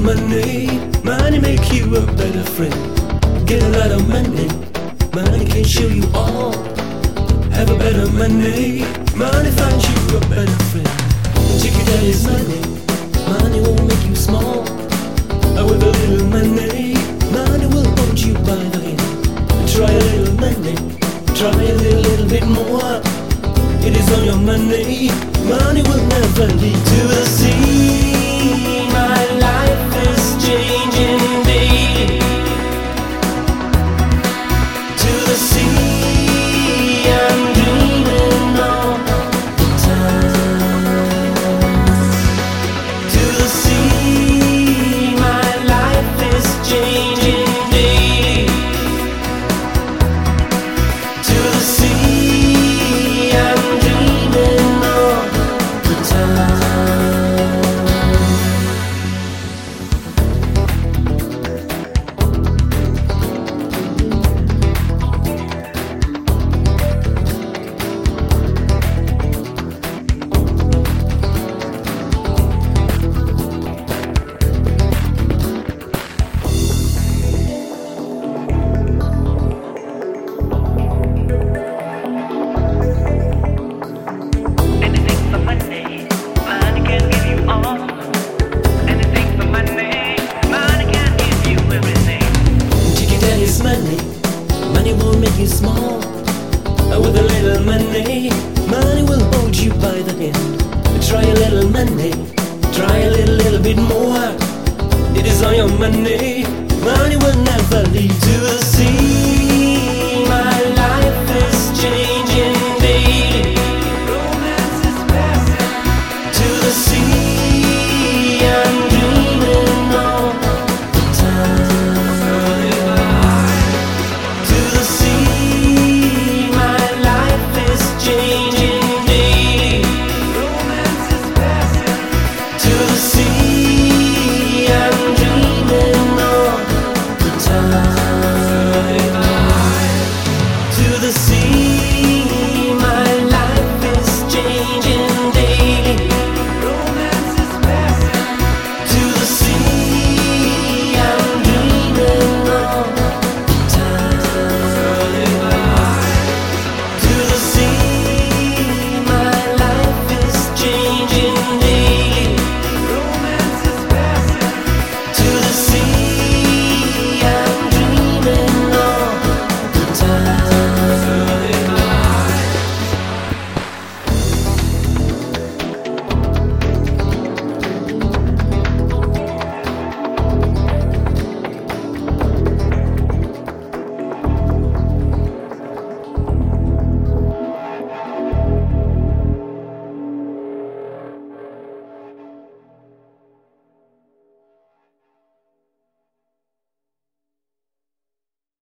money. Money make you a better friend. Get a lot of money. Money can show you all. Have a better money. Money finds you a better friend. Take your daddy's money. Money won't make you small. With a little money, money will hold you by the hand. Try a little money. Try a little bit more. It is on your money. Money will never lead to the sea. My life is changing daily. To the sea, I'm dreaming all the time. To the sea, my life is changing daily. To the sea, I'm dreaming all the time. Money won't make you small. With a little money, money will hold you by the hand. Try a little money, try a little bit more. It is on your money. Money will never lead to the sea. My life is changing daily.